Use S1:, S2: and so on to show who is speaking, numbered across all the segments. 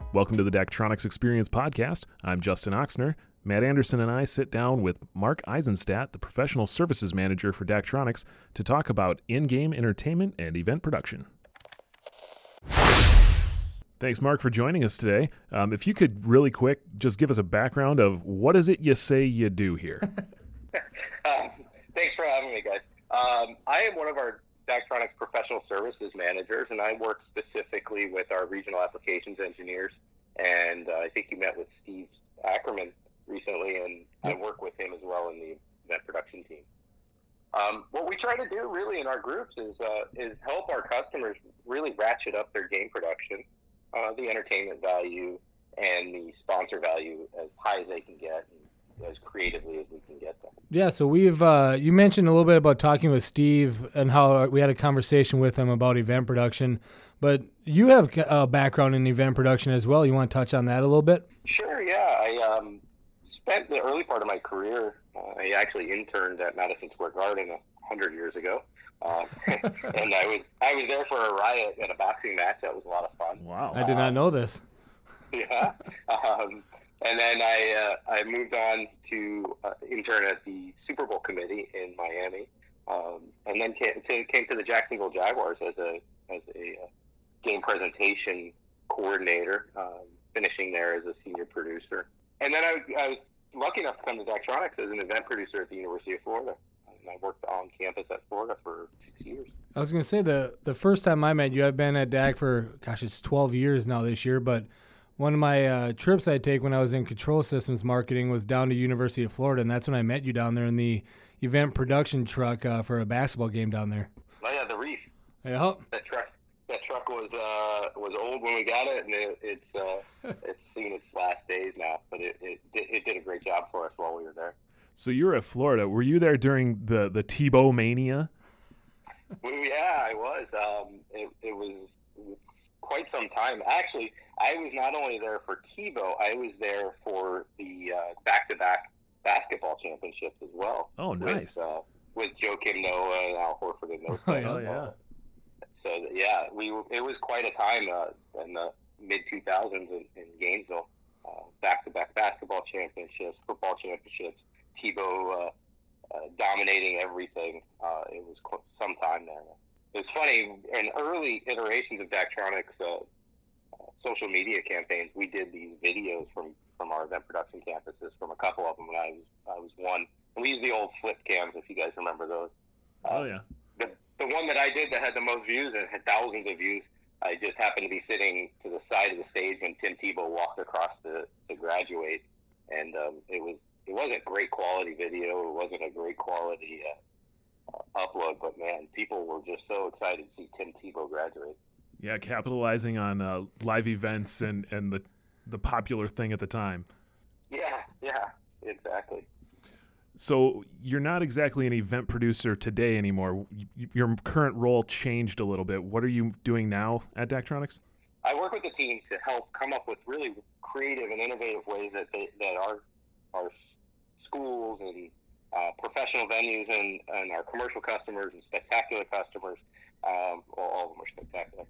S1: Welcome to the Daktronics Experience Podcast. I'm Justin Oxner. Matt Anderson and I sit down with Mark Eisenstadt, the Professional Services Manager for Daktronics, to talk about in-game entertainment and event production. Thanks, Mark, for joining us today. If you could really quick just give us a background of what is it you say you do here?
S2: Thanks for having me, guys. I am one of our Daktronics Professional Services Managers, and I work specifically with our regional applications engineers. And I think you met with Steve Ackerman recently, and I work with him as well in the event production team. What we try to do really in our groups is help our customers really ratchet up their game production, the entertainment value and the sponsor value as high as they can get, and as creatively as we can get them.
S3: Yeah, so we've you mentioned a little bit about talking with Steve and how we had a conversation with him about event production, but you have a background in event production as well. You want to touch on that a little bit?
S2: Sure, yeah. I spent the early part of my career, I actually interned at Madison Square Garden 100 years ago. And I was there for a riot at a boxing match. That was a lot of fun.
S1: Wow.
S3: I did not know this.
S2: Yeah. And then I moved on to intern at the Super Bowl committee in Miami, and then came to the Jacksonville Jaguars as a game presentation coordinator, finishing there as a senior producer. And then I was lucky enough to come to Daktronics as an event producer at the University of Florida. And I worked on campus at Florida for 6 years.
S3: I was going to say the first time I met you, I've been at DAC for, it's 12 years now this year, but one of my trips I'd take when I was in control systems marketing was down to University of Florida, and that's when I met you down there in the event production truck for a basketball game down there.
S2: Oh yeah, the Reef.
S3: Yeah.
S2: That truck was old when we got it, and it's seen its last days now. But it did a great job for us while we were there.
S1: So you were at Florida. Were you there during the Tebow mania?
S2: Yeah, I was. It was quite some time. Actually, I was not only there for Tebow, I was there for the back-to-back basketball championships as well.
S1: Oh, nice.
S2: With Joakim Noah and Al Horford and those guys.
S1: Oh, yeah.
S2: So, yeah, it was quite a time in the mid-2000s in Gainesville. Back-to-back basketball championships, football championships, Tebow dominating everything. It was some time there. It's funny, in early iterations of Daktronics social media campaigns, we did these videos from our event production campuses, from a couple of them when I was one. And we used the old flip cams, if you guys remember those.
S1: Oh, yeah.
S2: The one that I did that had the most views and had thousands of views, I just happened to be sitting to the side of the stage when Tim Tebow walked across to graduate. And it wasn't great quality video. It wasn't a great quality upload, but man, people were just so excited to see Tim Tebow graduate.
S1: Yeah, capitalizing on live events and the popular thing at the time.
S2: Yeah, exactly.
S1: So you're not exactly an event producer today anymore. Your current role changed a little bit. What are you doing now at Daktronics?
S2: I work with the teams to help come up with really creative and innovative ways that our schools and professional venues and our commercial customers and spectacular customers, all of them are spectacular,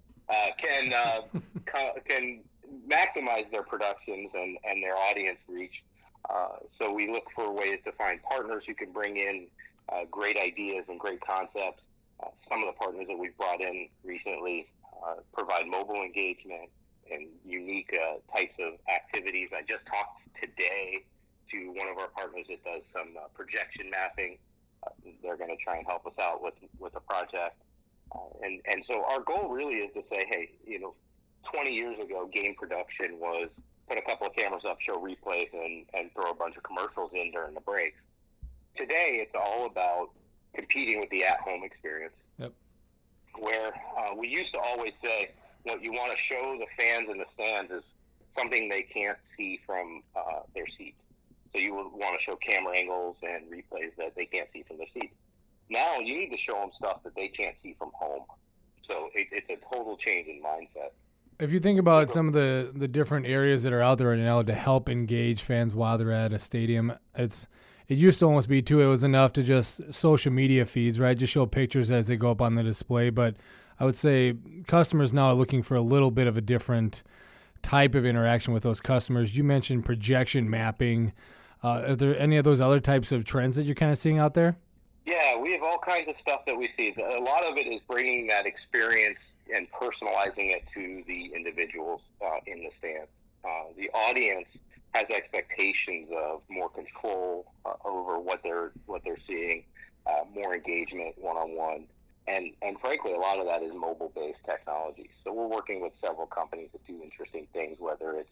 S2: can maximize their productions and their audience reach. So we look for ways to find partners who can bring in great ideas and great concepts. Some of the partners that we've brought in recently provide mobile engagement and unique types of activities. I just talked today to one of our partners that does some projection mapping. They're going to try and help us out with a project. And so our goal really is to say, hey, 20 years ago, game production was put a couple of cameras up, show replays, and throw a bunch of commercials in during the breaks. Today, it's all about competing with the at-home experience.
S3: Yep.
S2: Where we used to always say, what you want to show the fans in the stands is something they can't see from their seats. So you would want to show camera angles and replays that they can't see from their seats. Now you need to show them stuff that they can't see from home. So it's a total change in mindset.
S3: If you think about some of the different areas that are out there right now to help engage fans while they're at a stadium, it used to almost be, too, it was enough to just social media feeds, right? Just show pictures as they go up on the display. But I would say customers now are looking for a little bit of a different type of interaction with those customers. You mentioned projection mapping. Are there any of those other types of trends that you're kind of seeing out there?
S2: Yeah, we have all kinds of stuff that we see. A lot of it is bringing that experience and personalizing it to the individuals in the stands. The audience has expectations of more control over what they're seeing, more engagement one-on-one, and frankly, a lot of that is mobile-based technology. So we're working with several companies that do interesting things, whether it's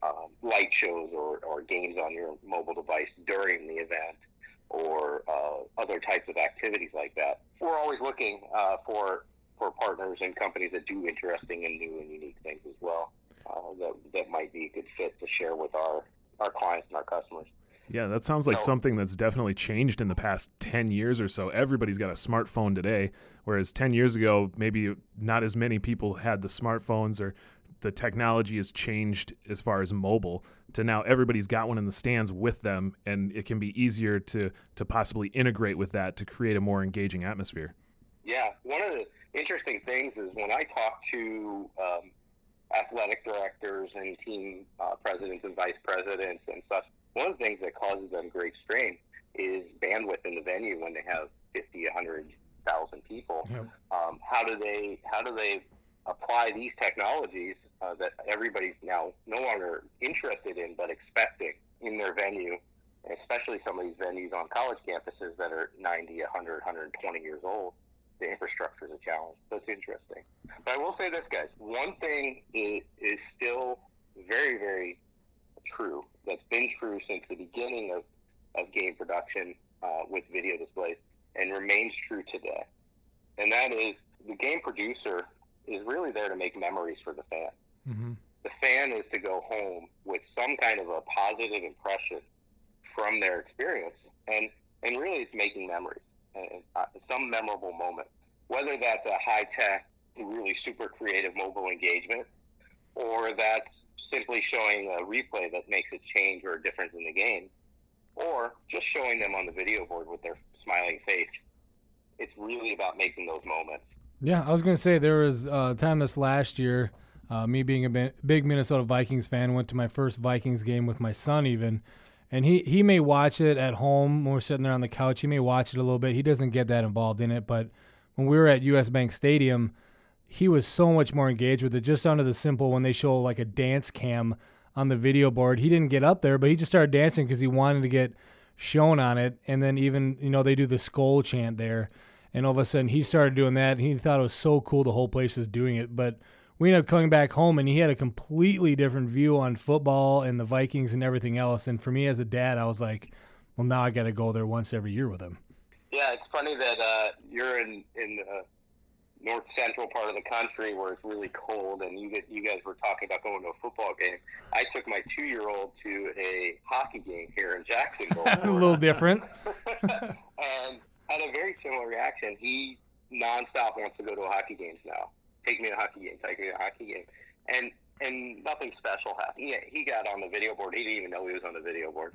S2: light shows or games on your mobile device during the event, or other types of activities like that. We're always looking for partners and companies that do interesting and new and unique things as well, that might be a good fit to share with our clients and our customers.
S1: Yeah, that sounds like something that's definitely changed in the past 10 years or so. Everybody's got a smartphone today, whereas 10 years ago, maybe not as many people had the smartphones, or the technology has changed as far as mobile, to now everybody's got one in the stands with them, and it can be easier to possibly integrate with that to create a more engaging atmosphere.
S2: Yeah, one of the interesting things is when I talk to athletic directors and team presidents and vice presidents and such, one of the things that causes them great strain is bandwidth in the venue when they have 50, 100,000 people.
S3: Yep.
S2: How do they apply these technologies that everybody's now no longer interested in but expecting in their venue, especially some of these venues on college campuses that are 90, 100, 120 years old? The infrastructure is a challenge. So it's interesting. But I will say this, guys. One thing is still very, very true, that's been true since the beginning of game production with video displays, and remains true today. And that is, the game producer is really there to make memories for the fan.
S3: Mm-hmm.
S2: The fan is to go home with some kind of a positive impression from their experience, and really it's making memories, some memorable moment, whether that's a high-tech, really super creative mobile engagement, or that's simply showing a replay that makes a change or a difference in the game, or just showing them on the video board with their smiling face. It's really about making those moments.
S3: Yeah, I was going to say, there was a time this last year, me being a big Minnesota Vikings fan, went to my first Vikings game with my son even, and he may watch it at home when we're sitting there on the couch. He may watch it a little bit. He doesn't get that involved in it, but when we were at US Bank Stadium, he was so much more engaged with it, just down to the simple when they show like a dance cam on the video board. He didn't get up there, but he just started dancing because he wanted to get shown on it. And then even, they do the Skol chant there. And all of a sudden he started doing that. And he thought it was so cool the whole place was doing it. But we ended up coming back home, and he had a completely different view on football and the Vikings and everything else. And for me as a dad, I was like, well, now I got to go there once every year with him.
S2: Yeah, it's funny that you're in the north central part of the country where it's really cold, and you guys were talking about going to a football game. I took my 2-year-old to a hockey game here in Jacksonville.
S3: A little different.
S2: And had a very similar reaction. He nonstop wants to go to hockey games now. Take me to a hockey game. Take me to a hockey game. And nothing special happened. He got on the video board. He didn't even know he was on the video board.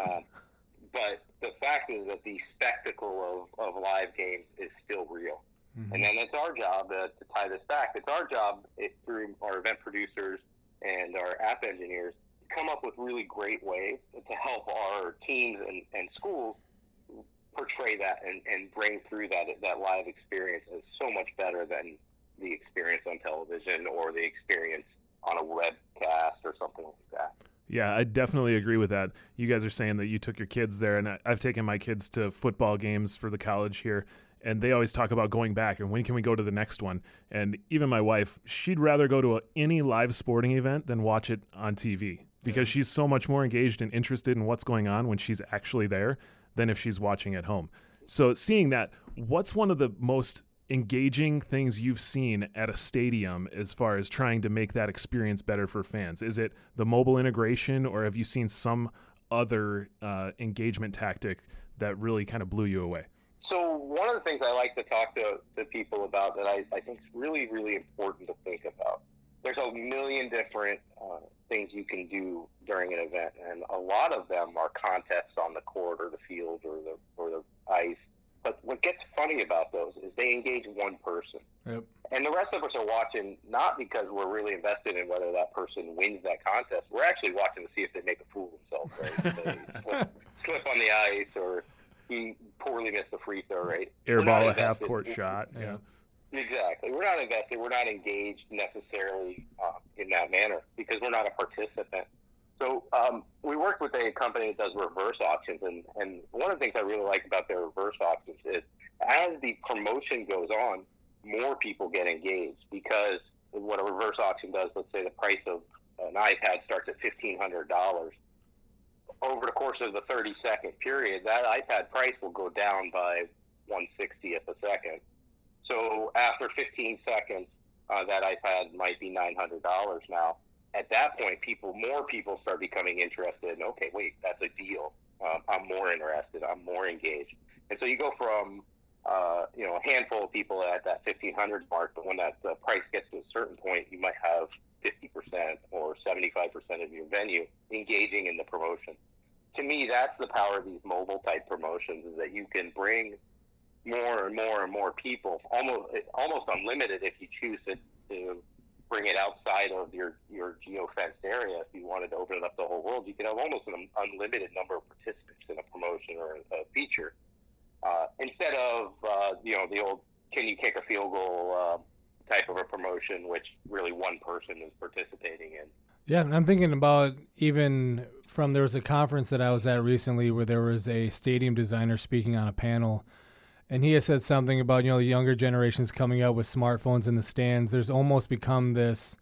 S2: But the fact is that the spectacle of live games is still real. Mm-hmm. And then it's our job to tie this back. It's our job through our event producers and our app engineers to come up with really great ways to help our teams and schools portray that and bring through that live experience as so much better than the experience on television or the experience on a webcast or something like that.
S1: Yeah, I definitely agree with that. You guys are saying that you took your kids there, and I've taken my kids to football games for the college here, and they always talk about going back and when can we go to the next one. And even my wife, she'd rather go to any live sporting event than watch it on TV, because she's so much more engaged and interested in what's going on when she's actually there than if she's watching at home. So seeing that, what's one of the most engaging things you've seen at a stadium as far as trying to make that experience better for fans? Is it the mobile integration, or have you seen some other engagement tactic that really kind of blew you away?
S2: So one of the things I like to talk to people about that I think is really, really important to think about, there's a million different things you can do during an event, and a lot of them are contests on the court or the field or the ice. But what gets funny about those is they engage one person.
S3: Yep.
S2: And the rest of us are watching not because we're really invested in whether that person wins that contest. We're actually watching to see if they make a fool of themselves, right? If they slip on the ice, or he poorly missed the free throw, right?
S1: Airball a half-court shot. Yeah.
S2: Exactly. We're not invested. We're not engaged necessarily in that manner because we're not a participant. So we worked with a company that does reverse auctions, and one of the things I really like about their reverse auctions is as the promotion goes on, more people get engaged, because what a reverse auction does, let's say the price of an iPad starts at $1,500. Over the course of the 30-second period, that iPad price will go down by 1/60th a second. So after 15 seconds, that iPad might be $900 now. At that point, more people start becoming interested. Okay, wait, that's a deal. I'm more interested. I'm more engaged. And so you go from a handful of people at that 1,500 mark, but when that the price gets to a certain point, you might have 50% or 75% of your venue engaging in the promotion. To me, that's the power of these mobile type promotions, is that you can bring more and more and more people, almost unlimited if you choose to bring it outside of your geo-fenced area. If you wanted to open it up to the whole world, you could have almost an unlimited number of participants in a promotion or a feature. Instead of the old "can you kick a field goal" type of a promotion, which really one person is participating in.
S3: Yeah, and I'm thinking about even there was a conference that I was at recently where there was a stadium designer speaking on a panel, and he has said something about the younger generations coming up with smartphones in the stands. There's almost become this,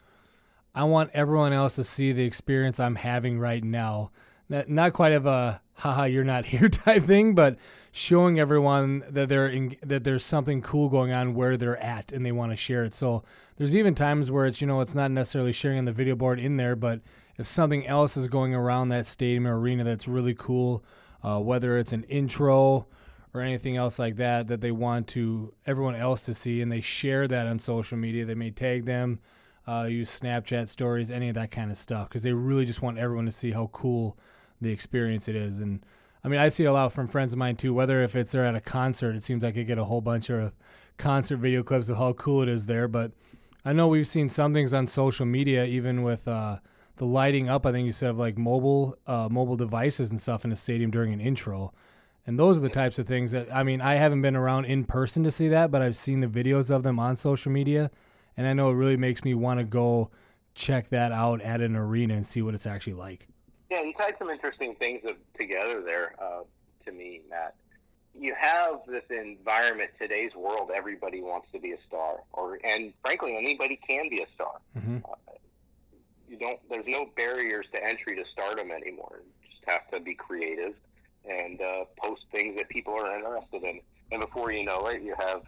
S3: I want everyone else to see the experience I'm having right now. Not quite of a haha you're not here type thing, but showing everyone that that there's something cool going on where they're at and they want to share it. So there's even times where it's it's not necessarily sharing on the video board in there, but if something else is going around that stadium or arena that's really cool, whether it's an intro or anything else like that they want everyone else to see, and they share that on social media. They may tag them, use Snapchat stories, any of that kind of stuff, because they really just want everyone to see how cool the experience it is. And I mean, I see it a lot from friends of mine too, whether if it's they're at a concert, it seems like I get a whole bunch of concert video clips of how cool it is there. But I know we've seen some things on social media, even with the lighting up, I think you said, of like mobile devices and stuff in the stadium during an intro. And those are the types of things that, I mean, I haven't been around in person to see that, but I've seen the videos of them on social media, and I know it really makes me want to go check that out at an arena and see what it's actually like.
S2: Yeah, you tied some interesting things together there to me, Matt. You have this environment, today's world, everybody wants to be a star, and frankly, anybody can be a star.
S3: Mm-hmm.
S2: There's no barriers to entry to stardom anymore. You just have to be creative and post things that people are interested in. And before you know it, you have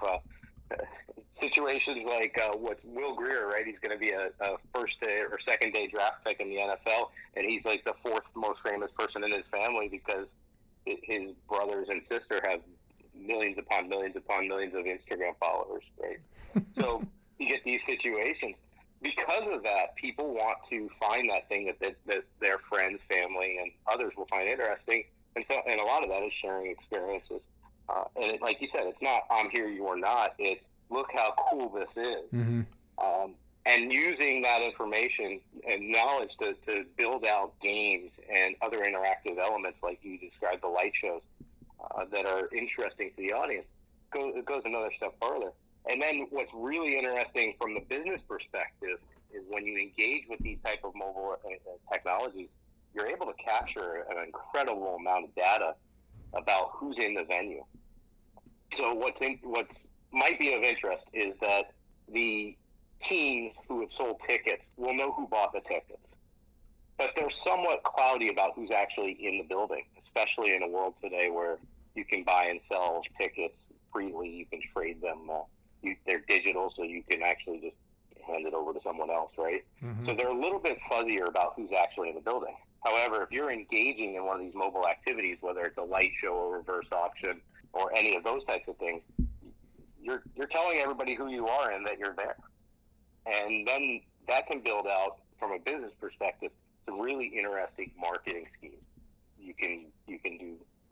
S2: situations like with Will Grier, right? He's going to be a first day or second day draft pick in the NFL, and he's like the fourth most famous person in his family because his brothers and sister have millions upon millions upon millions of Instagram followers, right? So you get these situations. Because of that, people want to find that thing that their friends, family, and others will find interesting. And a lot of that is sharing experiences. And like you said, it's not "I'm here, you're not." It's "look how cool this is."
S3: Mm-hmm.
S2: And using that information and knowledge to build out games and other interactive elements, like you described, the light shows that are interesting to the audience, it goes another step further. And then what's really interesting from the business perspective is when you engage with these type of mobile technologies, you're able to capture an incredible amount of data about who's in the venue. So what's might be of interest is that the teams who have sold tickets will know who bought the tickets, but they're somewhat cloudy about who's actually in the building, especially in a world today where you can buy and sell tickets freely. You can trade them. They're digital, so you can actually just hand it over to someone else, right?
S3: Mm-hmm.
S2: So they're a little bit fuzzier about who's actually in the building. However, if you're engaging in one of these mobile activities, whether it's a light show or reverse auction or any of those types of things, you're telling everybody who you are and that you're there. And then that can build out, from a business perspective, some really interesting marketing schemes. You can do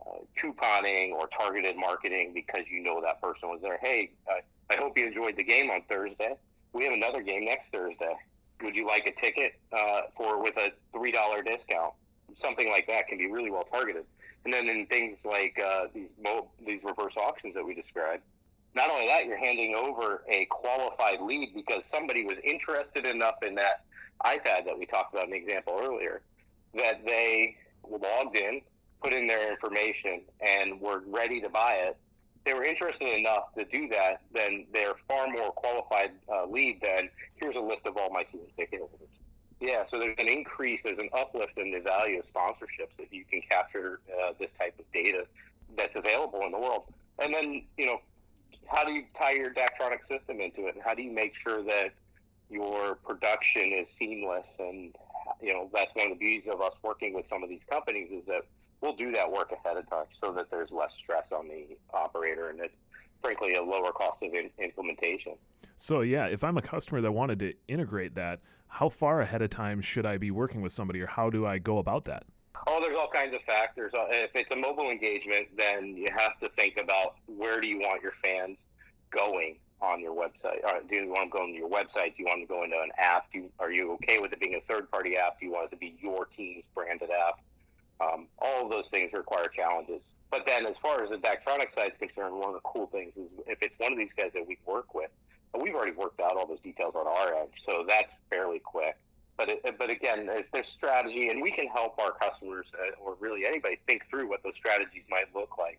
S2: couponing or targeted marketing because you know that person was there. Hey, I hope you enjoyed the game on Thursday. We have another game next Thursday. Would you like a ticket with a $3 discount? Something like that can be really well targeted. And then in things like these reverse auctions that we described, not only that, you're handing over a qualified lead because somebody was interested enough in that iPad that we talked about in the example earlier that they logged in, put in their information, and were ready to buy it. They were interested enough to do that, then they're far more qualified lead than here's a list of all my season ticket holders. Yeah, so there's an increase, there's an uplift in the value of sponsorships if you can capture this type of data that's available in the world. And then, how do you tie your Daktronics system into it? And how do you make sure that your production is seamless? And, that's one of the beauties of us working with some of these companies is that we'll do that work ahead of time so that there's less stress on the operator and it's frankly a lower cost of implementation.
S1: So yeah, if I'm a customer that wanted to integrate that, how far ahead of time should I be working with somebody, or how do I go about that?
S2: Oh, there's all kinds of factors. If it's a mobile engagement, then you have to think about where do you want your fans going on your website? Do you want them going to your website? Do you want them to go into an app? Are you okay with it being a third-party app? Do you want it to be your team's branded app? All of those things require challenges. But then as far as the Daktronics side is concerned, one of the cool things is if it's one of these guys that we work with, we've already worked out all those details on our end, so that's fairly quick. But again, there's strategy, and we can help our customers or really anybody think through what those strategies might look like.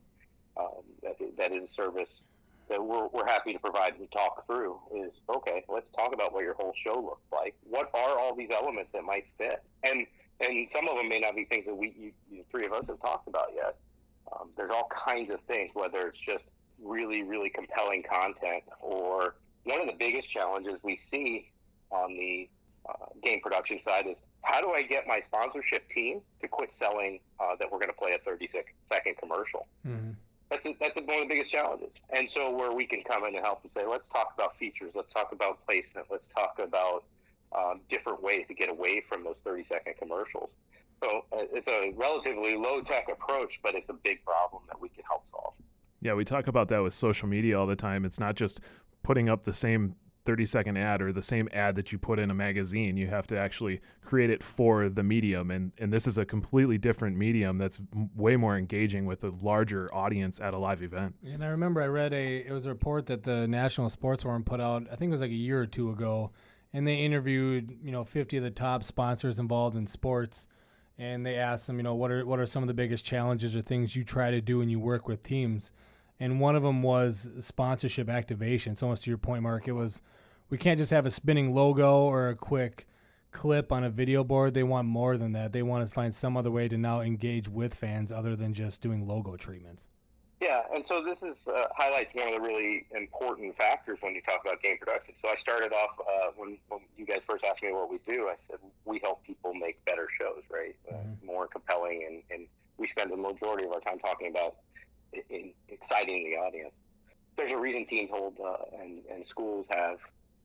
S2: That is a service that we're happy to provide and talk through is, okay, let's talk about what your whole show looks like. What are all these elements that might fit? And some of them may not be things that you three of us have talked about yet. There's all kinds of things, whether it's just really, really compelling content, or one of the biggest challenges we see on the game production side is how do I get my sponsorship team to quit selling that we're going to play a 30-second commercial? Mm-hmm. That's one of the biggest challenges. And so where we can come in and help and say, let's talk about features, let's talk about placement, let's talk about different ways to get away from those 30-second commercials. So it's a relatively low-tech approach, but it's a big problem that we can help solve.
S1: Yeah, we talk about that with social media all the time. It's not just putting up the same 30-second ad or the same ad that you put in a magazine. You have to actually create it for the medium, and this is a completely different medium that's way more engaging with a larger audience at a live event.
S3: And I remember I read it was a report that the National Sports Forum put out, I think it was like a year or two ago, and they interviewed 50 of the top sponsors involved in sports, and they asked them, what are some of the biggest challenges or things you try to do when you work with teams. And one of them was sponsorship activation. So almost to your point, Mark, it was we can't just have a spinning logo or a quick clip on a video board. They want more than that. They want to find some other way to now engage with fans other than just doing logo treatments.
S2: Yeah, and so this is highlights one of the really important factors when you talk about game production. So I started off when you guys first asked me what we do. I said we help people make better shows, right? More compelling, and we spend the majority of our time talking about in exciting the audience. There's a reason teams hold and schools have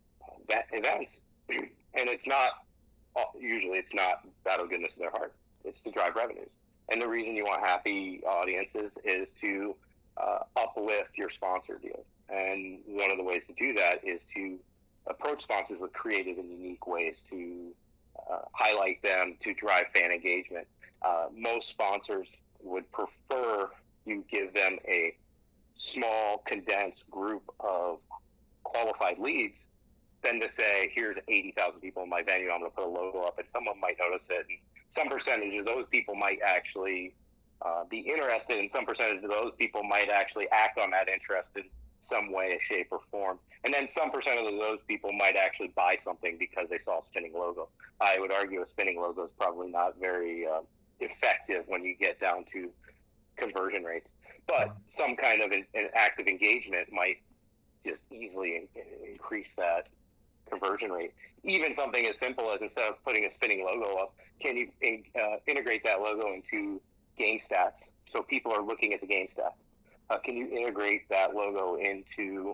S2: events, and it's not usually it's not out of goodness of their heart. It's to drive revenues, and the reason you want happy audiences is to uplift your sponsor deal. And one of the ways to do that is to approach sponsors with creative and unique ways to highlight them, to drive fan engagement. Most sponsors would prefer you give them a small, condensed group of qualified leads than to say, here's 80,000 people in my venue, I'm going to put a logo up, and someone might notice it. And some percentage of those people might actually be interested, and some percentage of those people might actually act on that interest in some way, shape, or form. And then some percent of those people might actually buy something because they saw a spinning logo. I would argue a spinning logo is probably not very effective when you get down to conversion rates, but some kind of an active engagement might just easily increase that conversion rate. Even something as simple as, instead of putting a spinning logo up, can you integrate that logo into game stats so people are looking at the game stats? Can you integrate that logo into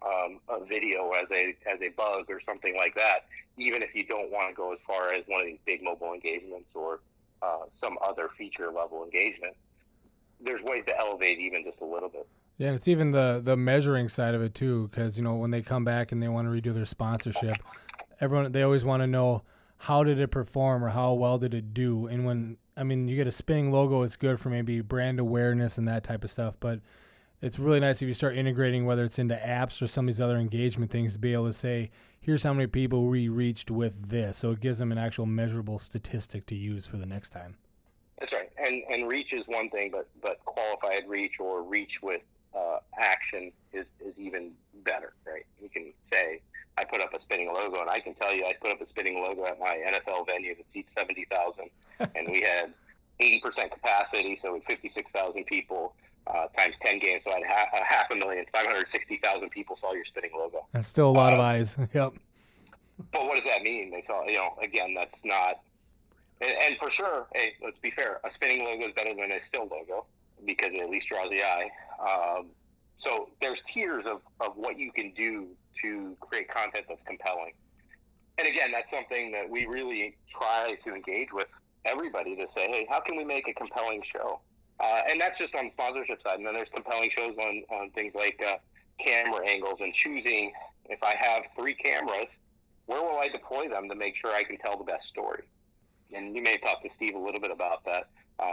S2: a video as a bug or something like that, even if you don't want to go as far as one of these big mobile engagements or some other feature level engagement? there's ways to elevate even just a little bit.
S3: Yeah, and it's even the measuring side of it too, because when they come back and they want to redo their sponsorship, they always want to know how did it perform or how well did it do. And when you get a spinning logo, it's good for maybe brand awareness and that type of stuff. But it's really nice if you start integrating, whether it's into apps or some of these other engagement things, to be able to say, here's how many people we reached with this. So it gives them an actual measurable statistic to use for the next time.
S2: That's right. And reach is one thing, but qualified reach or reach with action is even better, right? You can say, I put up a spinning logo, and I can tell you I put up a spinning logo at my NFL venue that seats 70,000, and we had 80% capacity, so with 56,000 people times 10 games, so I had 560,000 people saw your spinning logo.
S3: That's still a lot of eyes. Yep.
S2: But what does that mean? They saw, again, that's not, and for sure, hey, let's be fair, a spinning logo is better than a still logo because it at least draws the eye. So there's tiers of what you can do to create content that's compelling. And again, that's something that we really try to engage with everybody to say, hey, how can we make a compelling show? And that's just on the sponsorship side. And then there's compelling shows on things like camera angles and choosing, if I have 3 cameras, where will I deploy them to make sure I can tell the best story? And you may talk to Steve a little bit about that.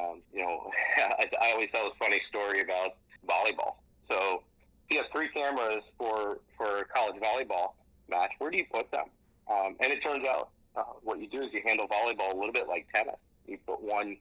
S2: I always tell this funny story about volleyball. So if you have 3 cameras for a college volleyball match, where do you put them? And it turns out what you do is you handle volleyball a little bit like tennis. You put one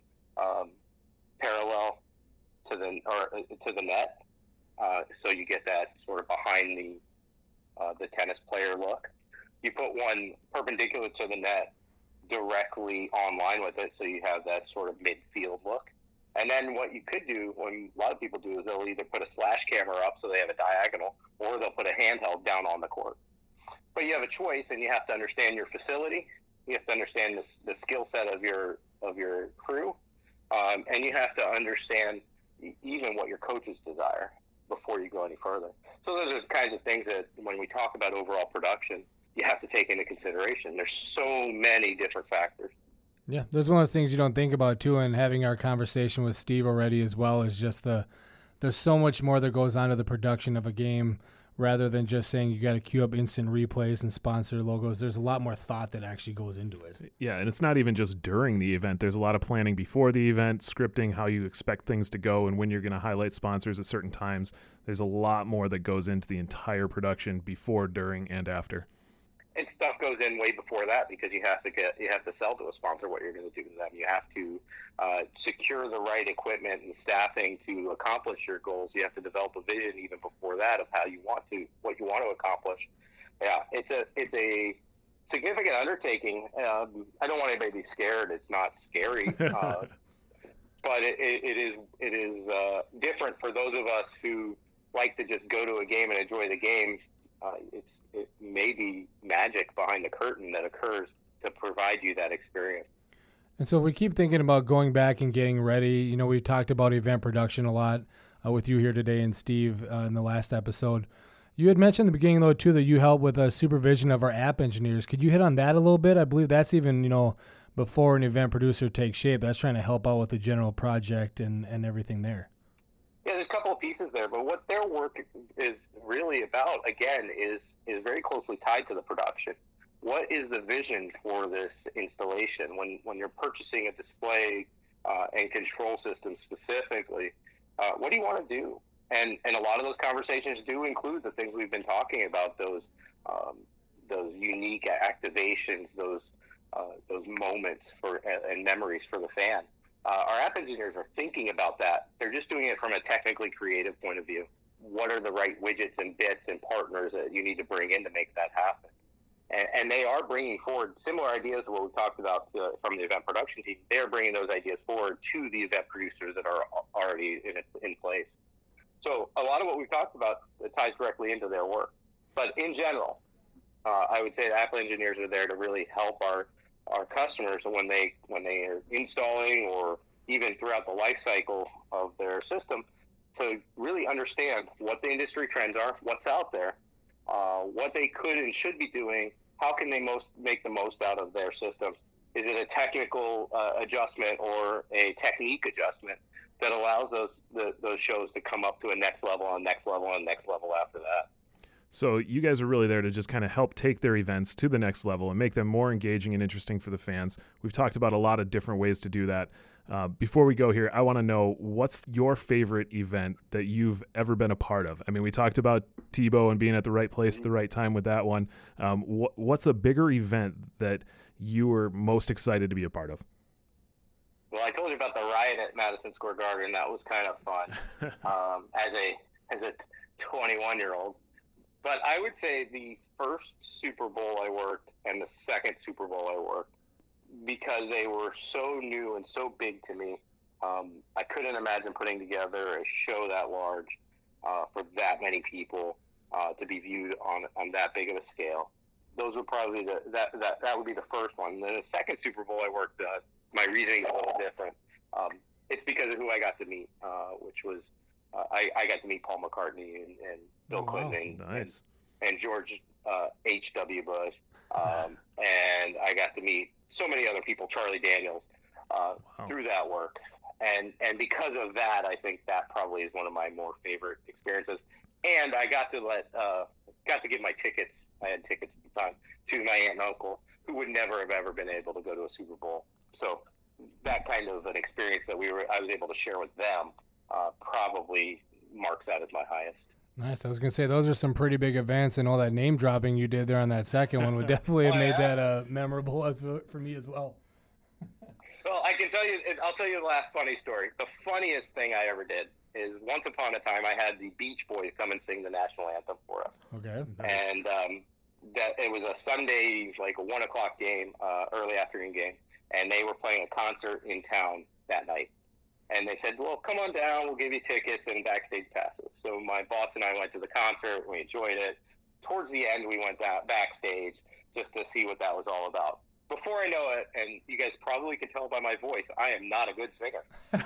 S2: parallel to the net, so you get that sort of behind the tennis player look. You put one perpendicular to the net directly online with it, so you have that sort of midfield look. And then what you could do, what a lot of people do, is they'll either put a slash camera up so they have a diagonal, or they'll put a handheld down on the court. But you have a choice, and you have to understand your facility. You have to understand the skill set of your crew, and you have to understand even what your coaches desire before you go any further. So those are the kinds of things that when we talk about overall production, you have to take into consideration. There's so many different factors.
S3: Yeah, there's one of those things you don't think about too, and having our conversation with Steve already as well is just there's so much more that goes on to the production of a game rather than just saying you got to queue up instant replays and sponsor logos. There's a lot more thought that actually goes into it.
S1: Yeah, and it's not even just during the event. There's a lot of planning before the event, scripting how you expect things to go and when you're going to highlight sponsors at certain times. There's a lot more that goes into the entire production before, during, and after.
S2: And stuff goes in way before that because you have to sell to a sponsor what you're going to do to them. You have to secure the right equipment and staffing to accomplish your goals. You have to develop a vision even before that of what you want to accomplish. Yeah, it's a significant undertaking. I don't want anybody to be scared. It's not scary, but it is different for those of us who like to just go to a game and enjoy the game. It may be magic behind the curtain that occurs to provide you that experience.
S3: And so if we keep thinking about going back and getting ready, we've talked about event production a lot with you here today and Steve in the last episode. You had mentioned at the beginning, though, too, that you help with supervision of our app engineers. Could you hit on that a little bit? I believe that's even, before an event producer takes shape. That's trying to help out with the general project and everything there.
S2: Yeah, there's a couple of pieces there, but what their work is really about, again, is very closely tied to the production. What is the vision for this installation? When you're purchasing a display and control system specifically, what do you want to do? And a lot of those conversations do include the things we've been talking about, those unique activations, those moments and memories for the fan. Our app engineers are thinking about that. They're just doing it from a technically creative point of view. What are the right widgets and bits and partners that you need to bring in to make that happen? And they are bringing forward similar ideas to what we talked about from the event production team. They are bringing those ideas forward to the event producers that are already in place. So a lot of what we've talked about ties directly into their work. But in general, I would say the app engineers are there to really help our customers when they are installing or even throughout the life cycle of their system to really understand what the industry trends are, what's out there, what they could and should be doing, how can they make the most out of their systems. Is it a technical adjustment or a technique adjustment, that allows those shows to come up to a next level and next level and next level after that.
S1: So you guys are really there to just kind of help take their events to the next level and make them more engaging and interesting for the fans. We've talked about a lot of different ways to do that. Before we go here, I want to know, what's your favorite event that you've ever been a part of? I mean, we talked about Tebow and being at the right place at the right time with that one. What's a bigger event that you were most excited to be a part of?
S2: Well, I told you about the riot at Madison Square Garden. That was kind of fun as a 21-year-old. But I would say the first Super Bowl I worked and the second Super Bowl I worked, because they were so new and so big to me, I couldn't imagine putting together a show that large for that many people to be viewed on that big of a scale. Those would probably that would be the first one. And then the second Super Bowl I worked, my reasoning's a little different. It's because of who I got to meet, which was I got to meet Paul McCartnney and Bill Clinton
S1: nice.
S2: and George H.W. Bush, and I got to meet so many other people, Charlie Daniels, through that work. And because of that, I think that probably is one of my more favorite experiences. And I got to give my tickets. I had tickets at the time to my aunt and uncle, who would never have ever been able to go to a Super Bowl. So that kind of an experience that I was able to share with them probably marks that as my highest.
S3: Nice. I was going to say, those are some pretty big events, and all that name dropping you did there on that second one would definitely have made that memorable for me as well.
S2: Well, I'll tell you the last funny story. The funniest thing I ever did is, once upon a time, I had the Beach Boys come and sing the national anthem for us.
S3: Okay.
S2: And that it was a Sunday, like a 1:00 game, early afternoon game, and they were playing a concert in town that night. And they said, well, come on down, we'll give you tickets and backstage passes. So my boss and I went to the concert, we enjoyed it. Towards the end, we went down backstage just to see what that was all about. Before I know it, and you guys probably can tell by my voice, I am not a good singer.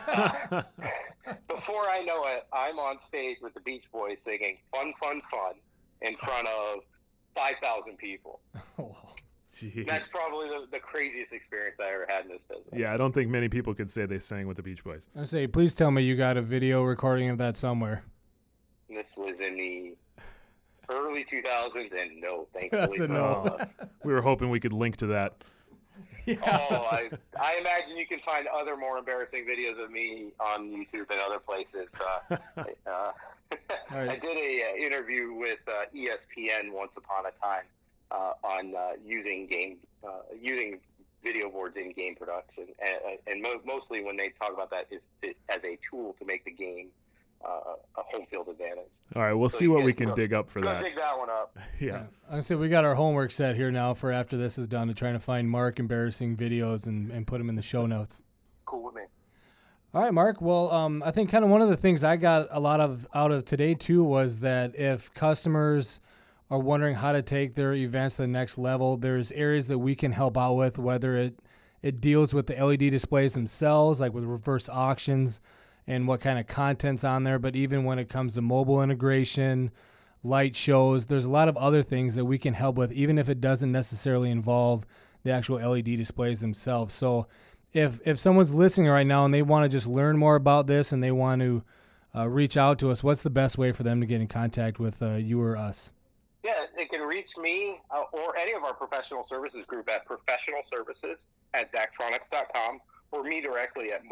S2: Before I know it, I'm on stage with the Beach Boys singing Fun, Fun, Fun in front of 5,000 people.
S3: Wow.
S1: Jeez.
S2: That's probably the craziest experience I ever had in this business.
S1: Yeah, I don't think many people could say they sang with the Beach Boys.
S3: I say, please tell me you got a video recording of that somewhere.
S2: This was in the early 2000s, and no, thankfully.
S1: We were hoping we could link to that.
S3: Yeah.
S2: Oh, I imagine you can find other more embarrassing videos of me on YouTube and other places.
S3: Right.
S2: I did a interview with ESPN once upon a time on using video boards in game production, and mostly when they talk about that is as a tool to make the game a home field advantage.
S1: All right, we'll see what we can dig up for that.
S2: Dig that one up.
S1: Yeah.
S3: I say we got our homework set here now for after this is done, to trying to find Mark embarrassing videos and put them in the show notes.
S2: Cool with me.
S3: All right, Mark. Well, I think kind of one of the things I got a lot of out of today too was that if customers are wondering how to take their events to the next level, there's areas that we can help out with, whether it deals with the LED displays themselves, like with reverse auctions and what kind of content's on there, but even when it comes to mobile integration, light shows, there's a lot of other things that we can help with, even if it doesn't necessarily involve the actual LED displays themselves. So if someone's listening right now and they want to just learn more about this and they want to reach out to us, what's the best way for them to get in contact with you or us?
S2: Yeah, they can reach me or any of our professional services group at professionalservices@daktronics.com, or me directly at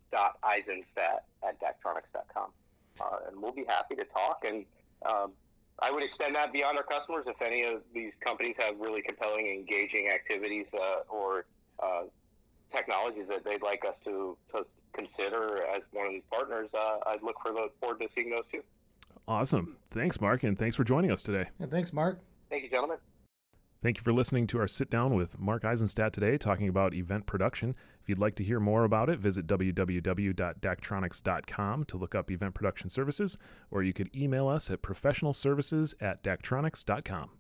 S2: mark.eisenstadt@daktronics.com. And we'll be happy to talk. And I would extend that beyond our customers. If any of these companies have really compelling, engaging activities or technologies that they'd like us to consider as one of these partners, I'd look forward to seeing those too.
S1: Awesome. Thanks, Mark, and thanks for joining us today.
S3: Yeah, thanks, Mark.
S2: Thank you, gentlemen.
S1: Thank you for listening to our sit down with Mark Eisenstadt today, talking about event production. If you'd like to hear more about it, visit www.daktronics.com to look up event production services, or you could email us at professionalservices@daktronics.com.